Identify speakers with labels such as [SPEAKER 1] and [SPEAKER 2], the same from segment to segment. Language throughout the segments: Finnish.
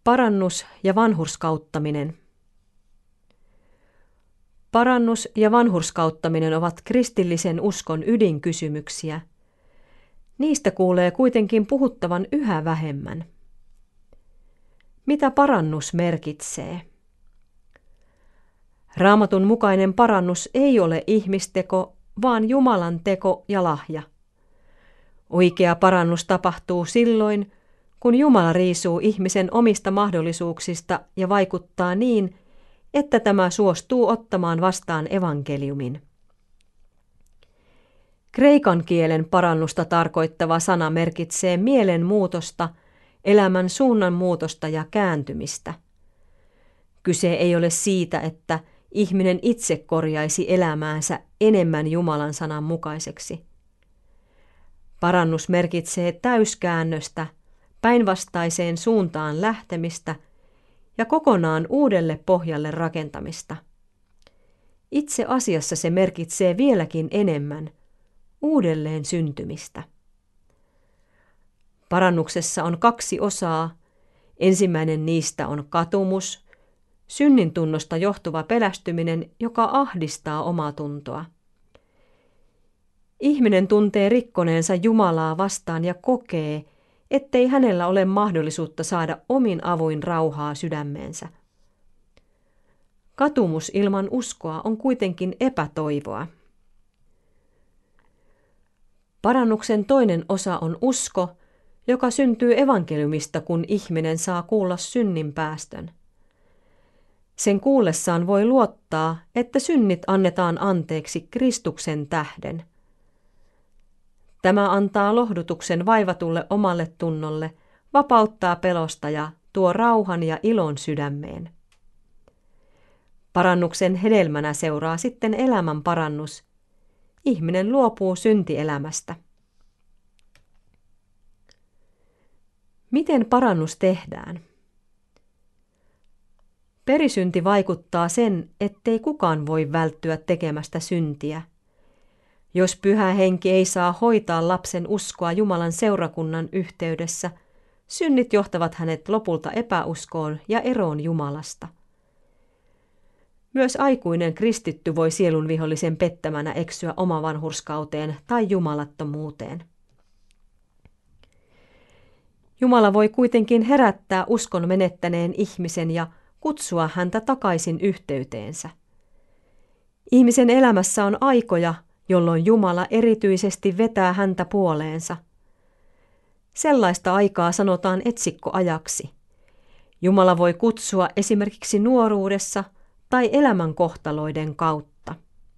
[SPEAKER 1] Parannus ja vanhurskauttaminen. Parannus ja vanhurskauttaminen ovat kristillisen uskon ydinkysymyksiä. Niistä kuulee kuitenkin puhuttavan yhä vähemmän. Mitä parannus merkitsee? Raamatun mukainen parannus ei ole ihmisteko, vaan Jumalan teko ja lahja. Oikea parannus tapahtuu silloin, kun Jumala riisuu ihmisen omista mahdollisuuksista ja vaikuttaa niin, että tämä suostuu ottamaan vastaan evankeliumin. Kreikan kielen parannusta tarkoittava sana merkitsee mielenmuutosta, elämän suunnanmuutosta ja kääntymistä. Kyse ei ole siitä, että ihminen itse korjaisi elämäänsä enemmän Jumalan sanan mukaiseksi. Parannus merkitsee täyskäännöstä, päinvastaiseen suuntaan lähtemistä ja kokonaan uudelle pohjalle rakentamista. Itse asiassa se merkitsee vieläkin enemmän uudelleen syntymistä. Parannuksessa on 2 osaa. Ensimmäinen niistä on katumus, synnintunnosta johtuva pelästyminen, joka ahdistaa omaatuntoa. Ihminen tuntee rikkoneensa Jumalaa vastaan ja kokee, ettei hänellä ole mahdollisuutta saada omin avuin rauhaa sydämeensä. Katumus ilman uskoa on kuitenkin epätoivoa. Parannuksen toinen osa on usko, joka syntyy evankeliumista, kun ihminen saa kuulla synninpäästön. Sen kuullessaan voi luottaa, että synnit annetaan anteeksi Kristuksen tähden. Tämä antaa lohdutuksen vaivatulle omalle tunnolle, vapauttaa pelosta ja tuo rauhan ja ilon sydämeen. Parannuksen hedelmänä seuraa sitten elämän parannus. Ihminen luopuu syntielämästä. Miten parannus tehdään? Perisynti vaikuttaa sen, ettei kukaan voi välttyä tekemästä syntiä. Jos Pyhä Henki ei saa hoitaa lapsen uskoa Jumalan seurakunnan yhteydessä, synnit johtavat hänet lopulta epäuskoon ja eroon Jumalasta. Myös aikuinen kristitty voi sielunvihollisen pettämänä eksyä omavanhurskauteen tai jumalattomuuteen. Jumala voi kuitenkin herättää uskon menettäneen ihmisen ja kutsua häntä takaisin yhteyteensä. Ihmisen elämässä on aikoja, jolloin Jumala erityisesti vetää häntä puoleensa. Sellaista aikaa sanotaan etsikkoajaksi. Jumala voi kutsua esimerkiksi nuoruudessa tai elämänkohtaloiden kautta.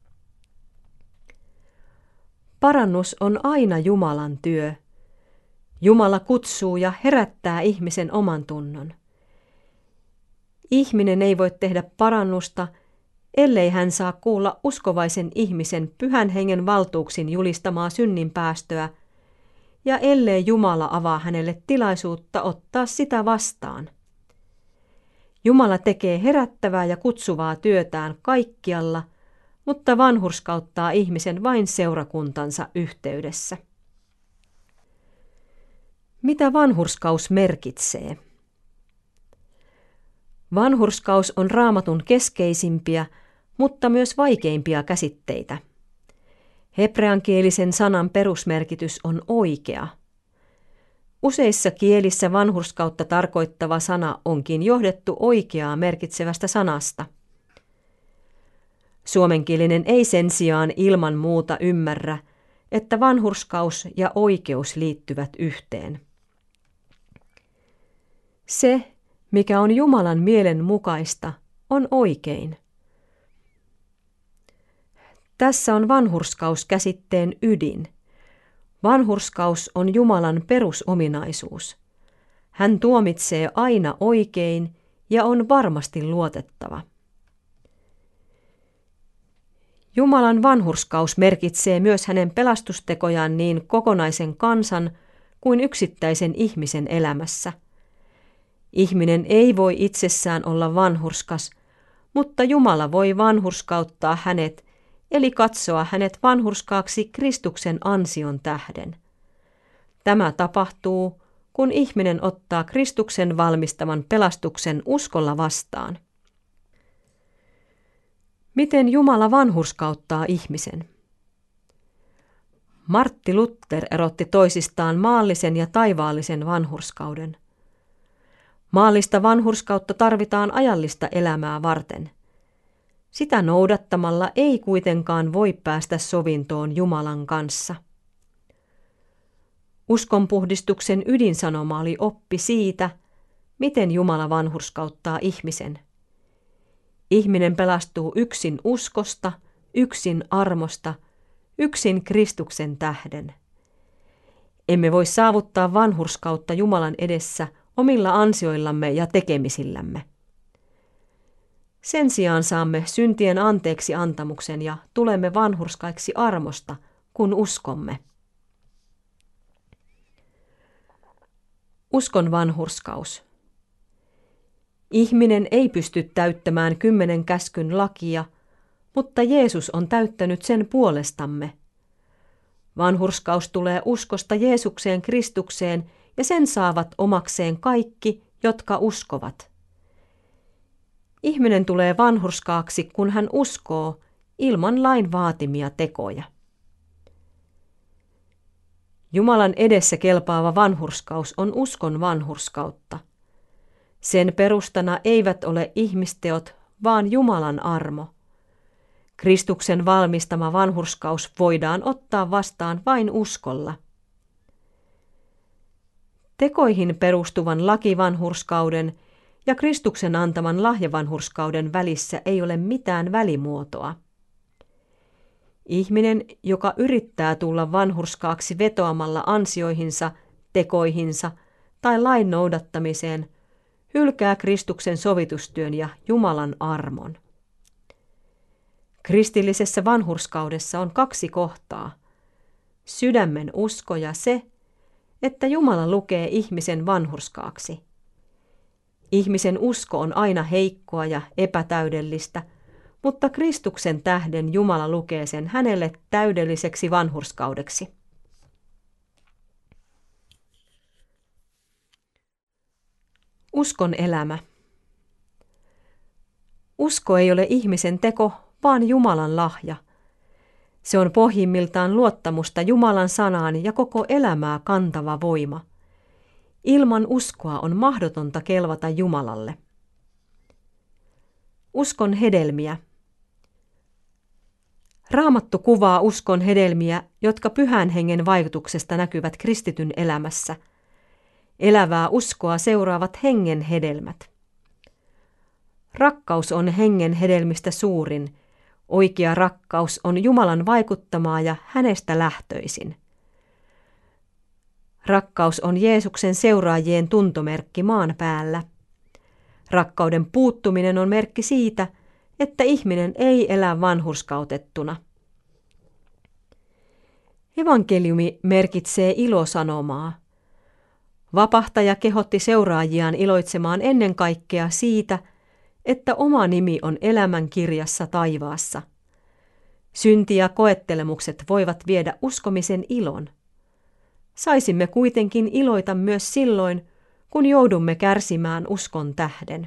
[SPEAKER 1] Parannus on aina Jumalan työ. Jumala kutsuu ja herättää ihmisen oman tunnon. Ihminen ei voi tehdä parannusta, ellei hän saa kuulla uskovaisen ihmisen Pyhän Hengen valtuuksin julistamaa synninpäästöä, ja ellei Jumala avaa hänelle tilaisuutta ottaa sitä vastaan. Jumala tekee herättävää ja kutsuvaa työtään kaikkialla, mutta vanhurskauttaa ihmisen vain seurakuntansa yhteydessä. Mitä vanhurskaus merkitsee? Vanhurskaus on Raamatun keskeisimpiä, mutta myös vaikeimpia käsitteitä. Hebreankielisen sanan perusmerkitys on oikea. Useissa kielissä vanhurskautta tarkoittava sana onkin johdettu oikeaa merkitsevästä sanasta. Suomenkielinen ei sen sijaan ilman muuta ymmärrä, että vanhurskaus ja oikeus liittyvät yhteen. Se, mikä on Jumalan mielen mukaista, on oikein. Tässä on vanhurskaus-käsitteen ydin. Vanhurskaus on Jumalan perusominaisuus. Hän tuomitsee aina oikein ja on varmasti luotettava. Jumalan vanhurskaus merkitsee myös hänen pelastustekojaan niin kokonaisen kansan kuin yksittäisen ihmisen elämässä. Ihminen ei voi itsessään olla vanhurskas, mutta Jumala voi vanhurskauttaa hänet, eli katsoa hänet vanhurskaaksi Kristuksen ansion tähden. Tämä tapahtuu, kun ihminen ottaa Kristuksen valmistaman pelastuksen uskolla vastaan. Miten Jumala vanhurskauttaa ihmisen? Martti Luther erotti toisistaan maallisen ja taivaallisen vanhurskauden. Maallista vanhurskautta tarvitaan ajallista elämää varten. Sitä noudattamalla ei kuitenkaan voi päästä sovintoon Jumalan kanssa. Uskonpuhdistuksen ydinsanoma oli oppi siitä, miten Jumala vanhurskauttaa ihmisen. Ihminen pelastuu yksin uskosta, yksin armosta, yksin Kristuksen tähden. Emme voi saavuttaa vanhurskautta Jumalan edessä omilla ansioillamme ja tekemisillämme. Sen sijaan saamme syntien anteeksi antamuksen ja tulemme vanhurskaiksi armosta, kun uskomme. Uskon vanhurskaus. Ihminen ei pysty täyttämään 10 käskyn lakia, mutta Jeesus on täyttänyt sen puolestamme. Vanhurskaus tulee uskosta Jeesukseen Kristukseen ja sen saavat omakseen kaikki, jotka uskovat. Ihminen tulee vanhurskaaksi, kun hän uskoo ilman lain vaatimia tekoja. Jumalan edessä kelpaava vanhurskaus on uskon vanhurskautta. Sen perustana eivät ole ihmisteot, vaan Jumalan armo. Kristuksen valmistama vanhurskaus voidaan ottaa vastaan vain uskolla. Tekoihin perustuvan lakivanhurskauden ja Kristuksen antaman lahjavanhurskauden välissä ei ole mitään välimuotoa. Ihminen, joka yrittää tulla vanhurskaaksi vetoamalla ansioihinsa, tekoihinsa tai lain noudattamiseen, hylkää Kristuksen sovitustyön ja Jumalan armon. Kristillisessä vanhurskaudessa on 2 kohtaa. Sydämen usko ja se, että Jumala lukee ihmisen vanhurskaaksi. Ihmisen usko on aina heikkoa ja epätäydellistä, mutta Kristuksen tähden Jumala lukee sen hänelle täydelliseksi vanhurskaudeksi. Uskon elämä. Usko ei ole ihmisen teko, vaan Jumalan lahja. Se on pohjimmiltaan luottamusta Jumalan sanaan ja koko elämää kantava voima. Ilman uskoa on mahdotonta kelvata Jumalalle. Uskon hedelmiä. Raamattu kuvaa uskon hedelmiä, jotka Pyhän Hengen vaikutuksesta näkyvät kristityn elämässä. Elävää uskoa seuraavat hengen hedelmät. Rakkaus on hengen hedelmistä suurin. Oikea rakkaus on Jumalan vaikuttamaa ja hänestä lähtöisin. Rakkaus on Jeesuksen seuraajien tuntomerkki maan päällä. Rakkauden puuttuminen on merkki siitä, että ihminen ei elä vanhurskautettuna. Evankeliumi merkitsee ilosanomaa. Vapahtaja kehotti seuraajiaan iloitsemaan ennen kaikkea siitä, että oma nimi on elämän kirjassa taivaassa. Synti ja koettelemukset voivat viedä uskomisen ilon. Saisimme kuitenkin iloita myös silloin, kun joudumme kärsimään uskon tähden.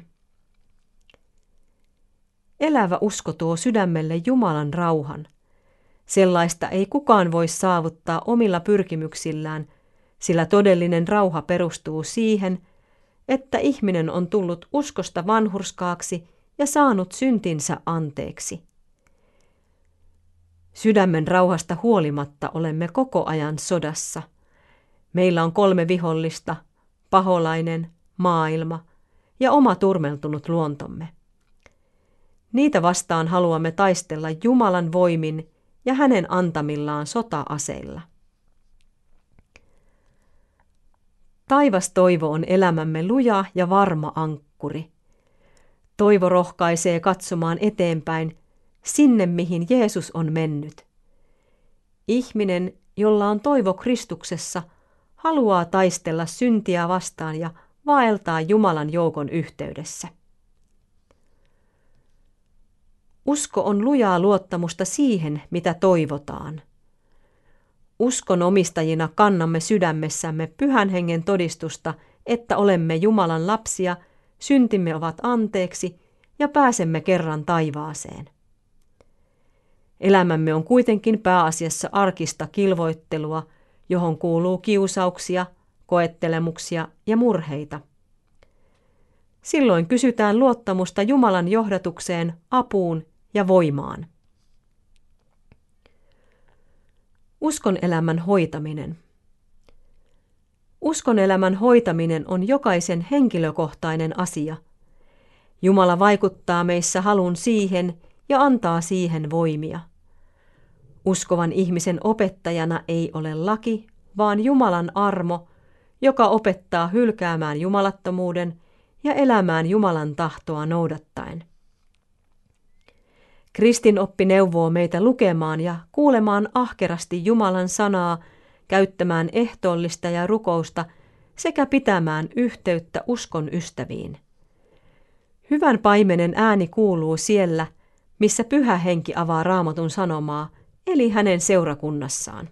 [SPEAKER 1] Elävä usko tuo sydämelle Jumalan rauhan. Sellaista ei kukaan voi saavuttaa omilla pyrkimyksillään, sillä todellinen rauha perustuu siihen, että ihminen on tullut uskosta vanhurskaaksi ja saanut syntinsä anteeksi. Sydämen rauhasta huolimatta olemme koko ajan sodassa. Meillä on 3 vihollista, paholainen, maailma ja oma turmeltunut luontomme. Niitä vastaan haluamme taistella Jumalan voimin ja hänen antamillaan sota-aseilla. Taivas toivo on elämämme luja ja varma ankkuri. Toivo rohkaisee katsomaan eteenpäin sinne, mihin Jeesus on mennyt. Ihminen, jolla on toivo Kristuksessa, haluaa taistella syntiä vastaan ja vaeltaa Jumalan joukon yhteydessä. Usko on lujaa luottamusta siihen, mitä toivotaan. Uskon omistajina kannamme sydämessämme Pyhän Hengen todistusta, että olemme Jumalan lapsia, syntimme ovat anteeksi ja pääsemme kerran taivaaseen. Elämämme on kuitenkin pääasiassa arkista kilvoittelua, johon kuuluu kiusauksia, koettelemuksia ja murheita. Silloin kysytään luottamusta Jumalan johdatukseen, apuun ja voimaan. Uskon elämän hoitaminen. Uskon elämän hoitaminen on jokaisen henkilökohtainen asia. Jumala vaikuttaa meissä halun siihen ja antaa siihen voimia. Uskovan ihmisen opettajana ei ole laki, vaan Jumalan armo, joka opettaa hylkäämään jumalattomuuden ja elämään Jumalan tahtoa noudattaen. Kristinoppi neuvoo meitä lukemaan ja kuulemaan ahkerasti Jumalan sanaa, käyttämään ehtoollista ja rukousta sekä pitämään yhteyttä uskon ystäviin. Hyvän paimenen ääni kuuluu siellä, missä Pyhä Henki avaa Raamatun sanomaa, eli hänen seurakunnassaan.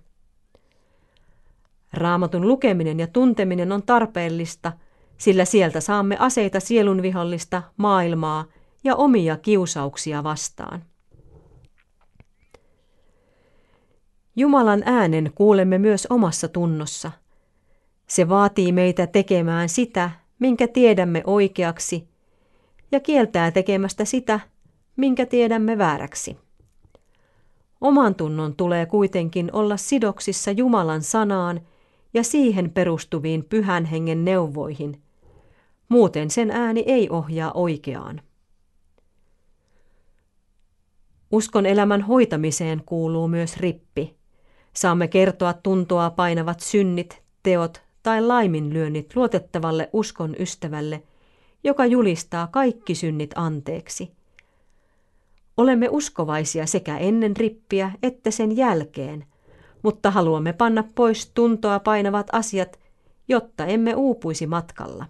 [SPEAKER 1] Raamatun lukeminen ja tunteminen on tarpeellista, sillä sieltä saamme aseita sielunvihollista, maailmaa ja omia kiusauksia vastaan. Jumalan äänen kuulemme myös omassa tunnossa. Se vaatii meitä tekemään sitä, minkä tiedämme oikeaksi, ja kieltää tekemästä sitä, minkä tiedämme vääräksi. Oman tunnon tulee kuitenkin olla sidoksissa Jumalan sanaan ja siihen perustuviin Pyhän Hengen neuvoihin. Muuten sen ääni ei ohjaa oikeaan. Uskon elämän hoitamiseen kuuluu myös rippi. Saamme kertoa tuntoa painavat synnit, teot tai laiminlyönnit luotettavalle uskon ystävälle, joka julistaa kaikki synnit anteeksi. Olemme uskovaisia sekä ennen rippiä että sen jälkeen, mutta haluamme panna pois tuntoa painavat asiat, jotta emme uupuisi matkalla.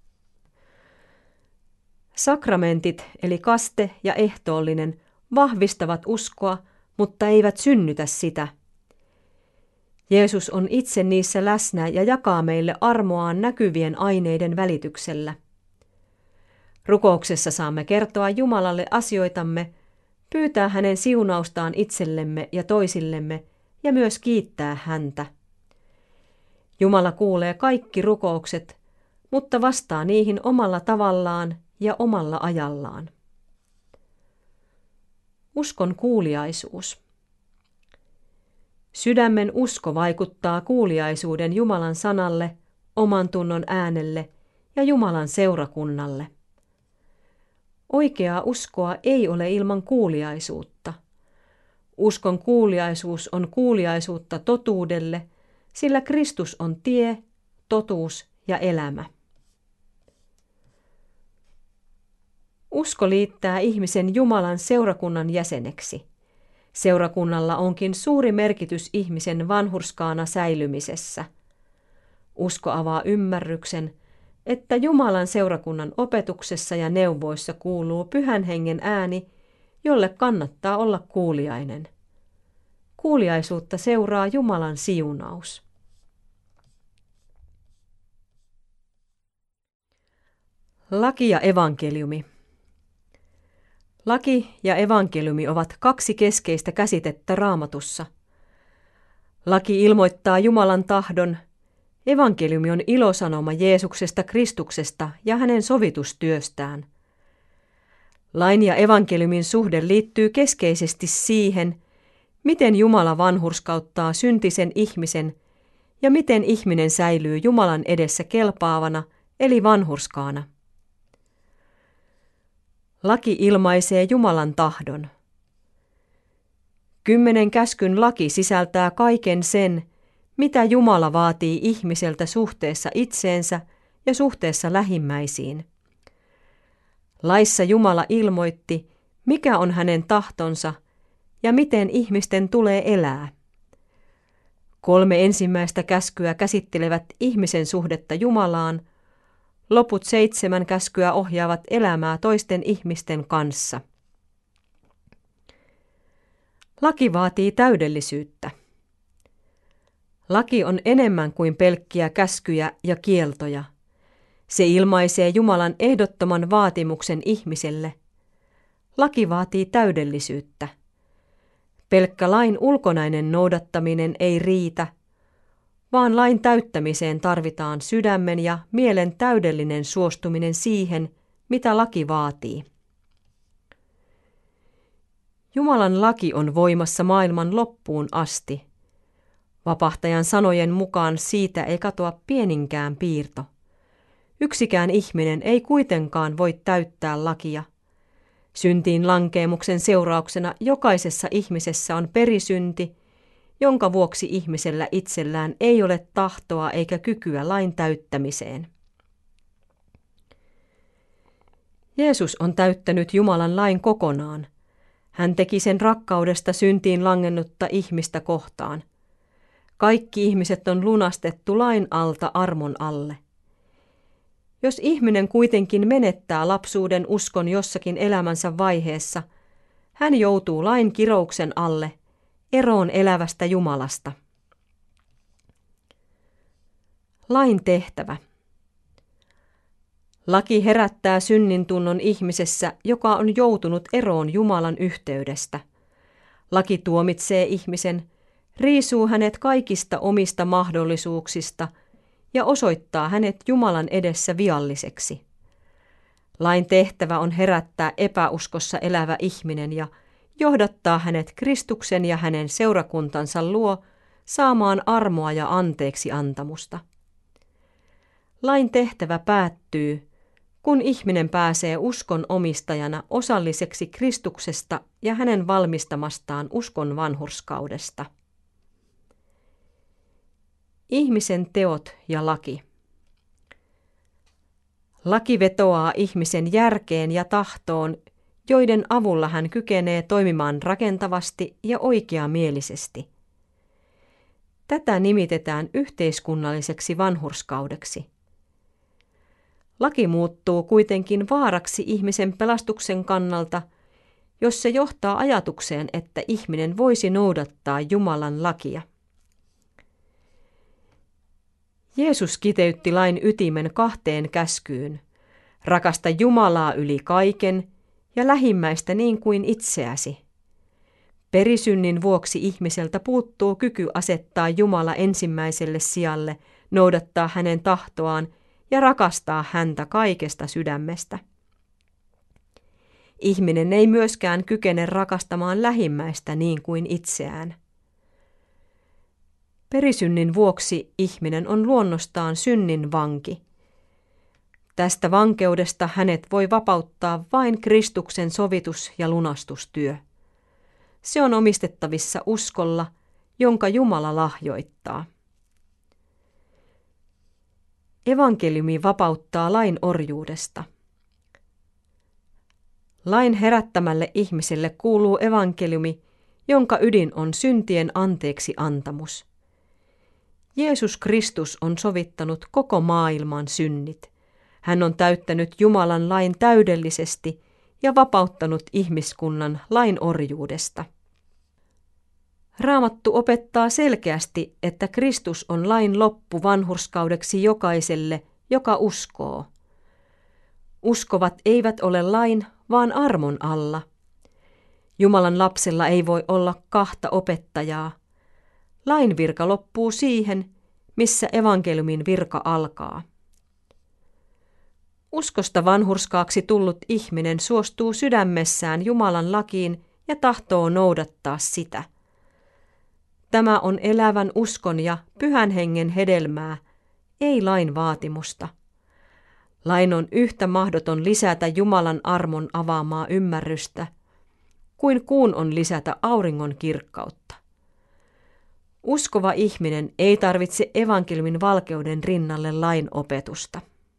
[SPEAKER 1] Sakramentit eli kaste ja ehtoollinen vahvistavat uskoa, mutta eivät synnytä sitä. Jeesus on itse niissä läsnä ja jakaa meille armoaan näkyvien aineiden välityksellä. Rukouksessa saamme kertoa Jumalalle asioitamme, pyytää hänen siunaustaan itsellemme ja toisillemme ja myös kiittää häntä. Jumala kuulee kaikki rukoukset, mutta vastaa niihin omalla tavallaan ja omalla ajallaan. Uskon kuuliaisuus. Sydämen usko vaikuttaa kuuliaisuuden Jumalan sanalle, oman tunnon äänelle ja Jumalan seurakunnalle. Oikeaa uskoa ei ole ilman kuuliaisuutta. Uskon kuuliaisuus on kuuliaisuutta totuudelle, sillä Kristus on tie, totuus ja elämä. Usko liittää ihmisen Jumalan seurakunnan jäseneksi. Seurakunnalla onkin suuri merkitys ihmisen vanhurskaana säilymisessä. Usko avaa ymmärryksen, että Jumalan seurakunnan opetuksessa ja neuvoissa kuuluu Pyhän Hengen ääni, jolle kannattaa olla kuuliainen. Kuuliaisuutta seuraa Jumalan siunaus. Laki ja evankeliumi. Laki ja evankeliumi ovat kaksi keskeistä käsitettä Raamatussa. Laki ilmoittaa Jumalan tahdon, evankeliumi on ilosanoma Jeesuksesta Kristuksesta ja hänen sovitustyöstään. Lain ja evankeliumin suhde liittyy keskeisesti siihen, miten Jumala vanhurskauttaa syntisen ihmisen ja miten ihminen säilyy Jumalan edessä kelpaavana eli vanhurskaana. Laki ilmaisee Jumalan tahdon. 10 käskyn laki sisältää kaiken sen, mitä Jumala vaatii ihmiseltä suhteessa itseensä ja suhteessa lähimmäisiin. Laissa Jumala ilmoitti, mikä on hänen tahtonsa ja miten ihmisten tulee elää. 3 ensimmäistä käskyä käsittelevät ihmisen suhdetta Jumalaan, loput 7 käskyä ohjaavat elämää toisten ihmisten kanssa. Laki vaatii täydellisyyttä. Laki on enemmän kuin pelkkiä käskyjä ja kieltoja. Se ilmaisee Jumalan ehdottoman vaatimuksen ihmiselle. Laki vaatii täydellisyyttä. Pelkkä lain ulkonainen noudattaminen ei riitä, vaan lain täyttämiseen tarvitaan sydämen ja mielen täydellinen suostuminen siihen, mitä laki vaatii. Jumalan laki on voimassa maailman loppuun asti. Vapahtajan sanojen mukaan siitä ei katoa pieninkään piirto. Yksikään ihminen ei kuitenkaan voi täyttää lakia. Syntiin lankeemuksen seurauksena jokaisessa ihmisessä on perisynti, jonka vuoksi ihmisellä itsellään ei ole tahtoa eikä kykyä lain täyttämiseen. Jeesus on täyttänyt Jumalan lain kokonaan. Hän teki sen rakkaudesta syntiin langennutta ihmistä kohtaan. Kaikki ihmiset on lunastettu lain alta armon alle. Jos ihminen kuitenkin menettää lapsuuden uskon jossakin elämänsä vaiheessa, hän joutuu lain kirouksen alle, eroon elävästä Jumalasta. Lain tehtävä. Laki herättää synnintunnon ihmisessä, joka on joutunut eroon Jumalan yhteydestä. Laki tuomitsee ihmisen, riisuu hänet kaikista omista mahdollisuuksista ja osoittaa hänet Jumalan edessä vialliseksi. Lain tehtävä on herättää epäuskossa elävä ihminen ja johdattaa hänet Kristuksen ja hänen seurakuntansa luo saamaan armoa ja anteeksi antamusta. Lain tehtävä päättyy, kun ihminen pääsee uskon omistajana osalliseksi Kristuksesta ja hänen valmistamastaan uskon vanhurskaudesta. Ihmisen teot ja laki. Laki vetoaa ihmisen järkeen ja tahtoon, joiden avulla hän kykenee toimimaan rakentavasti ja oikeamielisesti. Tätä nimitetään yhteiskunnalliseksi vanhurskaudeksi. Laki muuttuu kuitenkin vaaraksi ihmisen pelastuksen kannalta, jos se johtaa ajatukseen, että ihminen voisi noudattaa Jumalan lakia. Jeesus kiteytti lain ytimen 2 käskyyn: rakasta Jumalaa yli kaiken ja lähimmäistä niin kuin itseäsi. Perisynnin vuoksi ihmiseltä puuttuu kyky asettaa Jumala ensimmäiselle sijalle, noudattaa hänen tahtoaan ja rakastaa häntä kaikesta sydämestä. Ihminen ei myöskään kykene rakastamaan lähimmäistä niin kuin itseään. Perisynnin vuoksi ihminen on luonnostaan synnin vanki. Tästä vankeudesta hänet voi vapauttaa vain Kristuksen sovitus- ja lunastustyö. Se on omistettavissa uskolla, jonka Jumala lahjoittaa. Evankeliumi vapauttaa lain orjuudesta. Lain herättämälle ihmiselle kuuluu evankeliumi, jonka ydin on syntien anteeksi antamus. Jeesus Kristus on sovittanut koko maailman synnit. Hän on täyttänyt Jumalan lain täydellisesti ja vapauttanut ihmiskunnan lain orjuudesta. Raamattu opettaa selkeästi, että Kristus on lain loppu vanhurskaudeksi jokaiselle, joka uskoo. Uskovat eivät ole lain, vaan armon alla. Jumalan lapsella ei voi olla 2 opettajaa. Lain virka loppuu siihen, missä evankeliumin virka alkaa. Uskosta vanhurskaaksi tullut ihminen suostuu sydämessään Jumalan lakiin ja tahtoo noudattaa sitä. Tämä on elävän uskon ja pyhän hengen hedelmää, ei lain vaatimusta. Lain on yhtä mahdoton lisätä Jumalan armon avaamaa ymmärrystä, kuin kuun on lisätä auringon kirkkautta. Uskova ihminen ei tarvitse evankeliumin valkeuden rinnalle lain opetusta.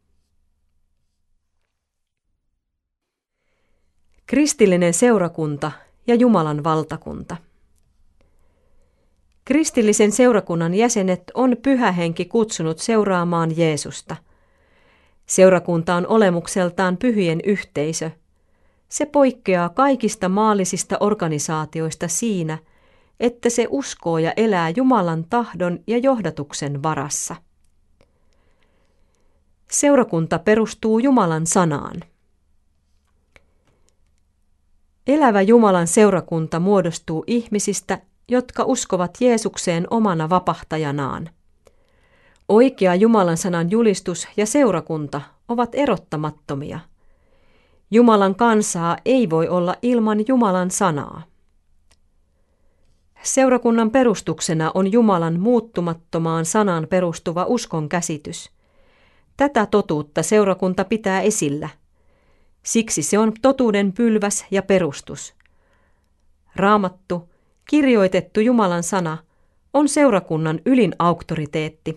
[SPEAKER 1] Kristillinen seurakunta ja Jumalan valtakunta. Kristillisen seurakunnan jäsenet on Pyhä Henki kutsunut seuraamaan Jeesusta. Seurakunta on olemukseltaan pyhien yhteisö. Se poikkeaa kaikista maallisista organisaatioista siinä, että se uskoo ja elää Jumalan tahdon ja johdatuksen varassa. Seurakunta perustuu Jumalan sanaan. Elävä Jumalan seurakunta muodostuu ihmisistä, jotka uskovat Jeesukseen omana vapahtajanaan. Oikea Jumalan sanan julistus ja seurakunta ovat erottamattomia. Jumalan kansaa ei voi olla ilman Jumalan sanaa. Seurakunnan perustuksena on Jumalan muuttumattomaan sanaan perustuva uskon käsitys. Tätä totuutta seurakunta pitää esillä. Siksi se on totuuden pylväs ja perustus. Raamattu, kirjoitettu Jumalan sana, on seurakunnan ylin auktoriteetti.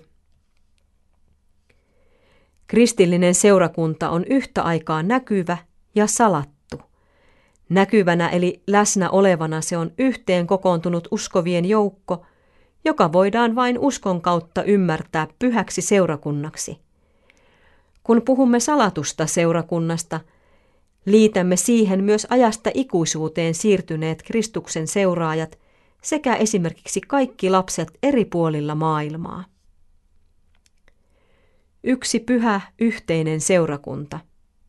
[SPEAKER 1] Kristillinen seurakunta on yhtä aikaa näkyvä ja salattu. Näkyvänä eli läsnä olevana se on yhteen kokoontunut uskovien joukko, joka voidaan vain uskon kautta ymmärtää pyhäksi seurakunnaksi. Kun puhumme salatusta seurakunnasta, liitämme siihen myös ajasta ikuisuuteen siirtyneet Kristuksen seuraajat sekä esimerkiksi kaikki lapset eri puolilla maailmaa. Yksi pyhä, yhteinen seurakunta.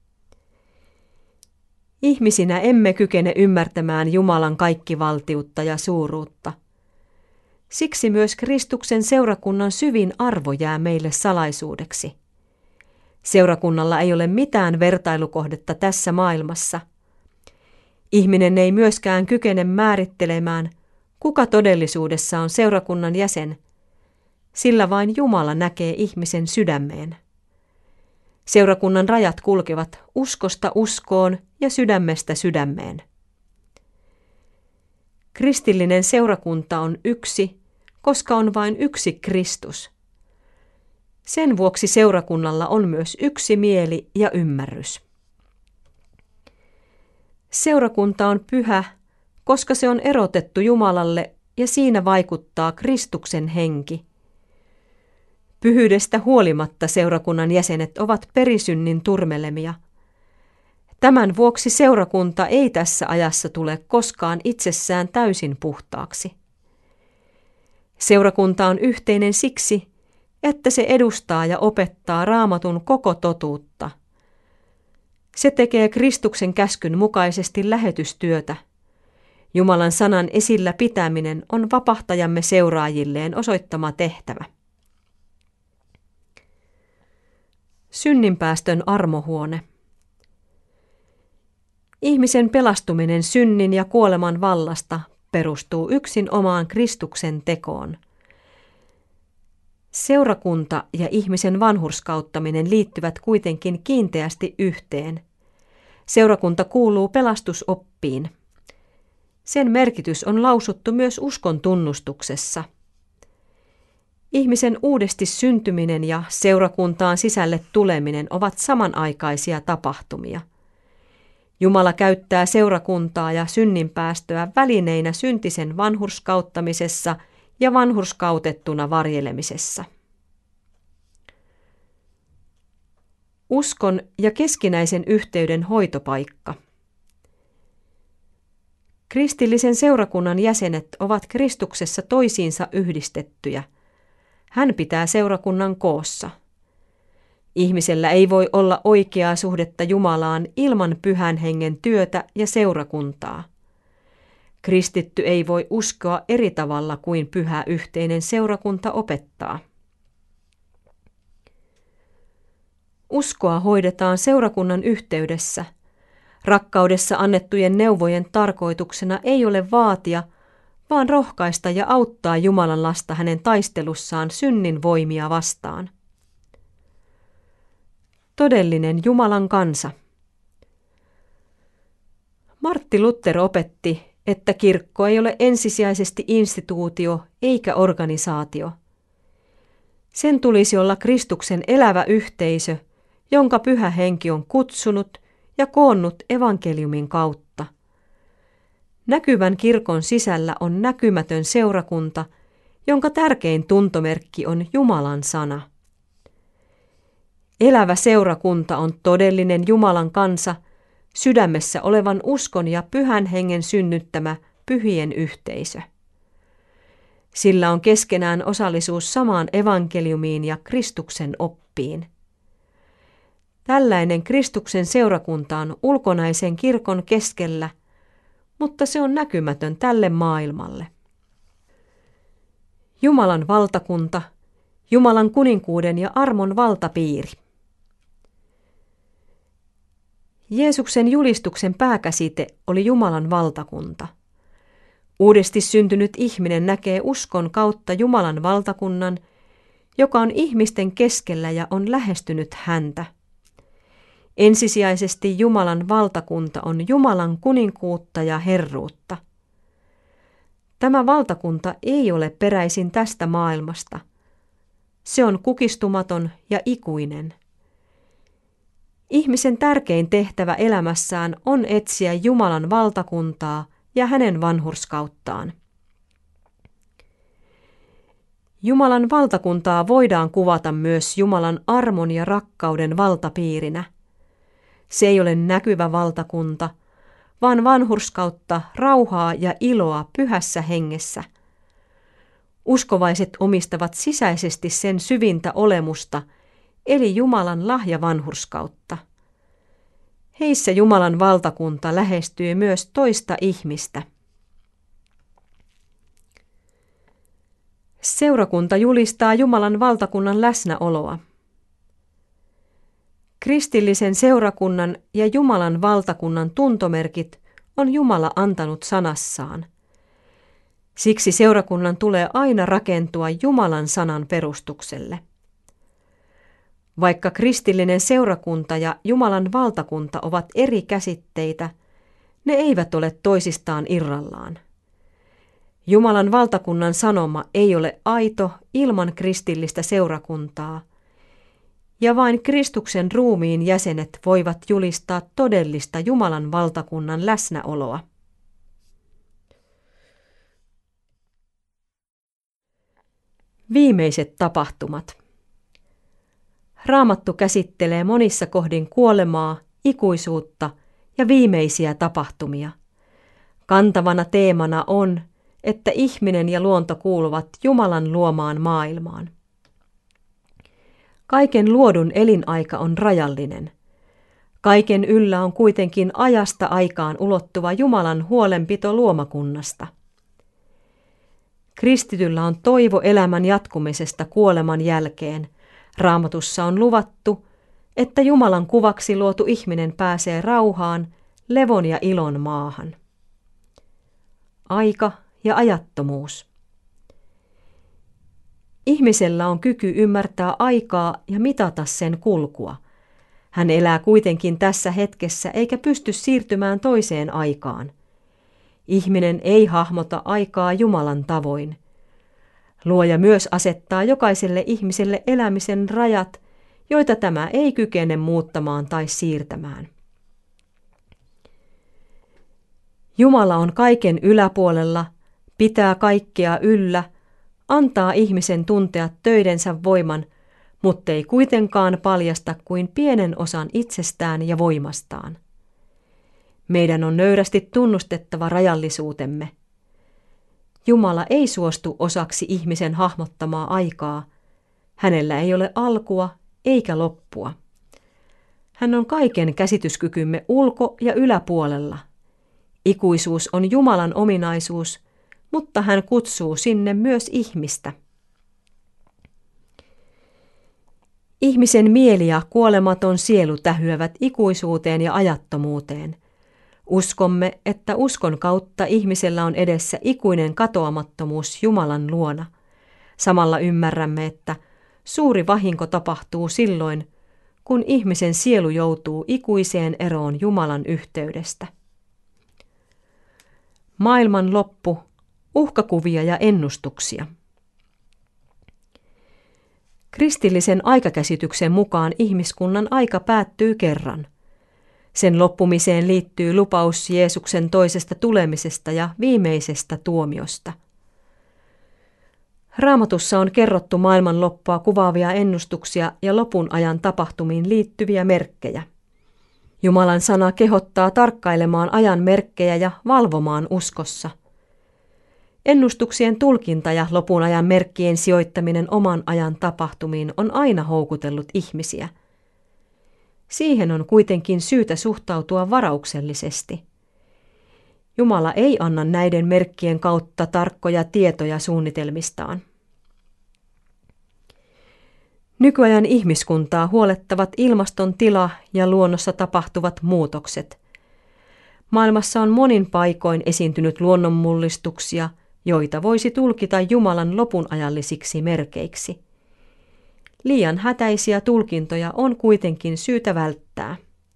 [SPEAKER 1] Ihmisinä emme kykene ymmärtämään Jumalan kaikkivaltiutta ja suuruutta. Siksi myös Kristuksen seurakunnan syvin arvo jää meille salaisuudeksi. Seurakunnalla ei ole mitään vertailukohdetta tässä maailmassa. Ihminen ei myöskään kykene määrittelemään, kuka todellisuudessa on seurakunnan jäsen, sillä vain Jumala näkee ihmisen sydämeen. Seurakunnan rajat kulkevat uskosta uskoon ja sydämestä sydämeen. Kristillinen seurakunta on yksi, koska on vain yksi Kristus. Sen vuoksi seurakunnalla on myös yksi mieli ja ymmärrys. Seurakunta on pyhä, koska se on erotettu Jumalalle ja siinä vaikuttaa Kristuksen henki. Pyhyydestä huolimatta seurakunnan jäsenet ovat perisynnin turmelemia. Tämän vuoksi seurakunta ei tässä ajassa tule koskaan itsessään täysin puhtaaksi. Seurakunta on yhteinen siksi, että se edustaa ja opettaa Raamatun koko totuutta. Se tekee Kristuksen käskyn mukaisesti lähetystyötä. Jumalan sanan esillä pitäminen on vapahtajamme seuraajilleen osoittama tehtävä. Synninpäästön armohuone. Ihmisen pelastuminen synnin ja kuoleman vallasta perustuu yksin omaan Kristuksen tekoon. Seurakunta ja ihmisen vanhurskauttaminen liittyvät kuitenkin kiinteästi yhteen. Seurakunta kuuluu pelastusoppiin. Sen merkitys on lausuttu myös uskon tunnustuksessa. Ihmisen uudesti syntyminen ja seurakuntaan sisälle tuleminen ovat samanaikaisia tapahtumia. Jumala käyttää seurakuntaa ja synninpäästöä välineinä syntisen vanhurskauttamisessa ja vanhurskautettuna varjelemisessa. Uskon ja keskinäisen yhteyden hoitopaikka. Kristillisen seurakunnan jäsenet ovat Kristuksessa toisiinsa yhdistettyjä. Hän pitää seurakunnan koossa. Ihmisellä ei voi olla oikeaa suhdetta Jumalaan ilman Pyhän Hengen työtä ja seurakuntaa. Kristitty ei voi uskoa eri tavalla kuin pyhä yhteinen seurakunta opettaa. Uskoa hoidetaan seurakunnan yhteydessä. Rakkaudessa annettujen neuvojen tarkoituksena ei ole vaatia, vaan rohkaista ja auttaa Jumalan lasta hänen taistelussaan synnin voimia vastaan. Todellinen Jumalan kansa. Martti Luther opetti, että kirkko ei ole ensisijaisesti instituutio eikä organisaatio. Sen tulisi olla Kristuksen elävä yhteisö, jonka Pyhä Henki on kutsunut ja koonnut evankeliumin kautta. Näkyvän kirkon sisällä on näkymätön seurakunta, jonka tärkein tuntomerkki on Jumalan sana. Elävä seurakunta on todellinen Jumalan kansa, sydämessä olevan uskon ja Pyhän Hengen synnyttämä pyhien yhteisö. Sillä on keskenään osallisuus samaan evankeliumiin ja Kristuksen oppiin. Tällainen Kristuksen seurakunta on ulkonaisen kirkon keskellä, mutta se on näkymätön tälle maailmalle. Jumalan valtakunta, Jumalan kuninkuuden ja armon valtapiiri. Jeesuksen julistuksen pääkäsite oli Jumalan valtakunta. Uudesti syntynyt ihminen näkee uskon kautta Jumalan valtakunnan, joka on ihmisten keskellä ja on lähestynyt häntä. Ensisijaisesti Jumalan valtakunta on Jumalan kuninkuutta ja herruutta. Tämä valtakunta ei ole peräisin tästä maailmasta. Se on kukistumaton ja ikuinen. Ihmisen tärkein tehtävä elämässään on etsiä Jumalan valtakuntaa ja hänen vanhurskauttaan. Jumalan valtakuntaa voidaan kuvata myös Jumalan armon ja rakkauden valtapiirinä. Se ei ole näkyvä valtakunta, vaan vanhurskautta, rauhaa ja iloa pyhässä hengessä. Uskovaiset omistavat sisäisesti sen syvintä olemusta, eli Jumalan lahjavanhurskautta. Heissä Jumalan valtakunta lähestyy myös toista ihmistä. Seurakunta julistaa Jumalan valtakunnan läsnäoloa. Kristillisen seurakunnan ja Jumalan valtakunnan tuntomerkit on Jumala antanut sanassaan. Siksi seurakunnan tulee aina rakentua Jumalan sanan perustukselle. Vaikka kristillinen seurakunta ja Jumalan valtakunta ovat eri käsitteitä, ne eivät ole toisistaan irrallaan. Jumalan valtakunnan sanoma ei ole aito ilman kristillistä seurakuntaa, ja vain Kristuksen ruumiin jäsenet voivat julistaa todellista Jumalan valtakunnan läsnäoloa. Viimeiset tapahtumat. Raamattu käsittelee monissa kohdin kuolemaa, ikuisuutta ja viimeisiä tapahtumia. Kantavana teemana on, että ihminen ja luonto kuuluvat Jumalan luomaan maailmaan. Kaiken luodun elinaika on rajallinen. Kaiken yllä on kuitenkin ajasta aikaan ulottuva Jumalan huolenpito luomakunnasta. Kristityllä on toivo elämän jatkumisesta kuoleman jälkeen. Raamatussa on luvattu, että Jumalan kuvaksi luotu ihminen pääsee rauhaan, levon ja ilon maahan. Aika ja ajattomuus. Ihmisellä on kyky ymmärtää aikaa ja mitata sen kulkua. Hän elää kuitenkin tässä hetkessä eikä pysty siirtymään toiseen aikaan. Ihminen ei hahmota aikaa Jumalan tavoin. Luoja myös asettaa jokaiselle ihmiselle elämisen rajat, joita tämä ei kykene muuttamaan tai siirtämään. Jumala on kaiken yläpuolella, pitää kaikkea yllä, antaa ihmisen tuntea töidensä voiman, mutta ei kuitenkaan paljasta kuin pienen osan itsestään ja voimastaan. Meidän on nöyrästi tunnustettava rajallisuutemme. Jumala ei suostu osaksi ihmisen hahmottamaa aikaa. Hänellä ei ole alkua eikä loppua. Hän on kaiken käsityskykymme ulko- ja yläpuolella. Ikuisuus on Jumalan ominaisuus, mutta hän kutsuu sinne myös ihmistä. Ihmisen mieli ja kuolematon sielu tähyävät ikuisuuteen ja ajattomuuteen. Uskomme, että uskon kautta ihmisellä on edessä ikuinen katoamattomuus Jumalan luona. Samalla ymmärrämme, että suuri vahinko tapahtuu silloin, kun ihmisen sielu joutuu ikuiseen eroon Jumalan yhteydestä. Maailman loppu, uhkakuvia ja ennustuksia. Kristillisen aikakäsityksen mukaan ihmiskunnan aika päättyy kerran. Sen loppumiseen liittyy lupaus Jeesuksen toisesta tulemisesta ja viimeisestä tuomiosta. Raamatussa on kerrottu maailman loppua kuvaavia ennustuksia ja lopun ajan tapahtumiin liittyviä merkkejä. Jumalan sana kehottaa tarkkailemaan ajan merkkejä ja valvomaan uskossa. Ennustuksien tulkinta ja lopun ajan merkkien sijoittaminen oman ajan tapahtumiin on aina houkutellut ihmisiä. Siihen on kuitenkin syytä suhtautua varauksellisesti. Jumala ei anna näiden merkkien kautta tarkkoja tietoja suunnitelmistaan. Nykyajan ihmiskuntaa huolettavat ilmaston tila ja luonnossa tapahtuvat muutokset. Maailmassa on monin paikoin esiintynyt luonnonmullistuksia, joita voisi tulkita Jumalan lopunajallisiksi merkeiksi. Liian hätäisiä tulkintoja on kuitenkin syytä välttää.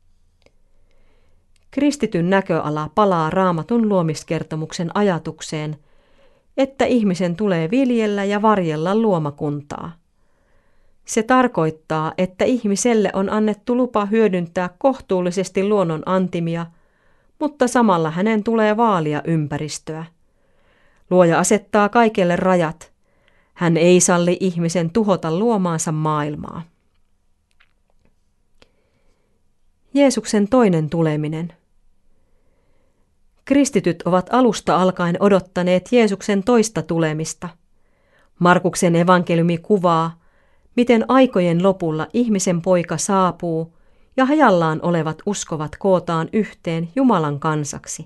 [SPEAKER 1] Kristityn näköala palaa Raamatun luomiskertomuksen ajatukseen, että ihmisen tulee viljellä ja varjella luomakuntaa. Se tarkoittaa, että ihmiselle on annettu lupa hyödyntää kohtuullisesti luonnon antimia, mutta samalla hänen tulee vaalia ympäristöä. Luoja asettaa kaikelle rajat. Hän ei salli ihmisen tuhota luomaansa maailmaa. Jeesuksen toinen tuleminen. Kristityt ovat alusta alkaen odottaneet Jeesuksen toista tulemista. Markuksen evankeliumi kuvaa, miten aikojen lopulla ihmisen poika saapuu ja hajallaan olevat uskovat kootaan yhteen Jumalan kansaksi.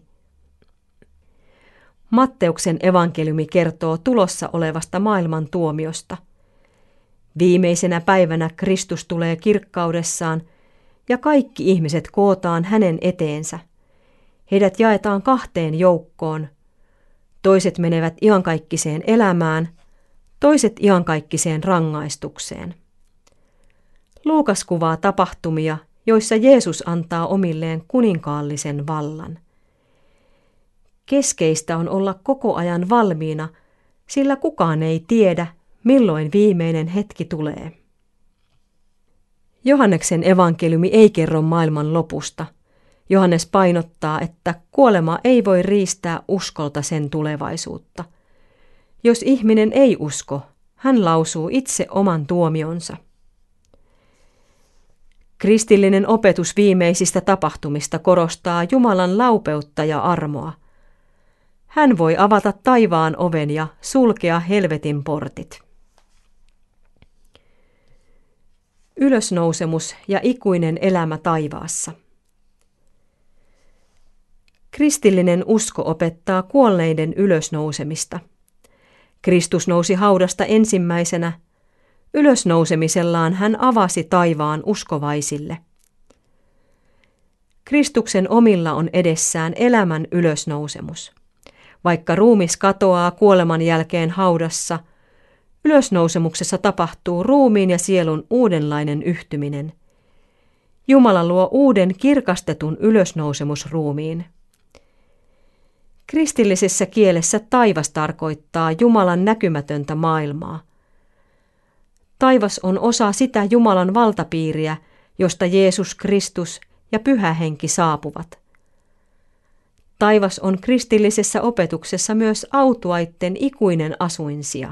[SPEAKER 1] Matteuksen evankeliumi kertoo tulossa olevasta maailman tuomiosta. Viimeisenä päivänä Kristus tulee kirkkaudessaan ja kaikki ihmiset kootaan hänen eteensä. Heidät jaetaan kahteen joukkoon. Toiset menevät iankaikkiseen elämään, toiset iankaikkiseen rangaistukseen. Luukas kuvaa tapahtumia, joissa Jeesus antaa omilleen kuninkaallisen vallan. Keskeistä on olla koko ajan valmiina, sillä kukaan ei tiedä, milloin viimeinen hetki tulee. Johanneksen evankeliumi ei kerro maailman lopusta. Johannes painottaa, että kuolema ei voi riistää uskolta sen tulevaisuutta. Jos ihminen ei usko, hän lausuu itse oman tuomionsa. Kristillinen opetus viimeisistä tapahtumista korostaa Jumalan laupeutta ja armoa. Hän voi avata taivaan oven ja sulkea helvetin portit. Ylösnousemus ja ikuinen elämä taivaassa. Kristillinen usko opettaa kuolleiden ylösnousemista. Kristus nousi haudasta ensimmäisenä. Ylösnousemisellaan hän avasi taivaan uskovaisille. Kristuksen omilla on edessään elämän ylösnousemus. Vaikka ruumis katoaa kuoleman jälkeen haudassa, ylösnousemuksessa tapahtuu ruumiin ja sielun uudenlainen yhtyminen. Jumala luo uuden kirkastetun ylösnousemusruumiin. Kristillisessä kielessä taivas tarkoittaa Jumalan näkymätöntä maailmaa. Taivas on osa sitä Jumalan valtapiiriä, josta Jeesus Kristus ja Pyhä Henki saapuvat. Taivas on kristillisessä opetuksessa myös autuaitten ikuinen asuinsija.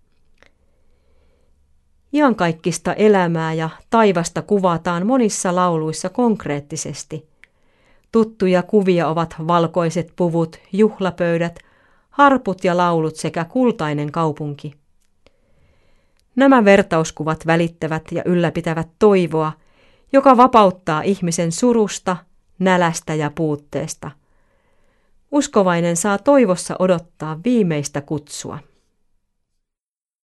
[SPEAKER 1] Iankaikkista elämää ja taivasta kuvataan monissa lauluissa konkreettisesti. Tuttuja kuvia ovat valkoiset puvut, juhlapöydät, harput ja laulut sekä kultainen kaupunki. Nämä vertauskuvat välittävät ja ylläpitävät toivoa, joka vapauttaa ihmisen surusta, nälästä ja puutteesta. Uskovainen saa toivossa odottaa viimeistä kutsua.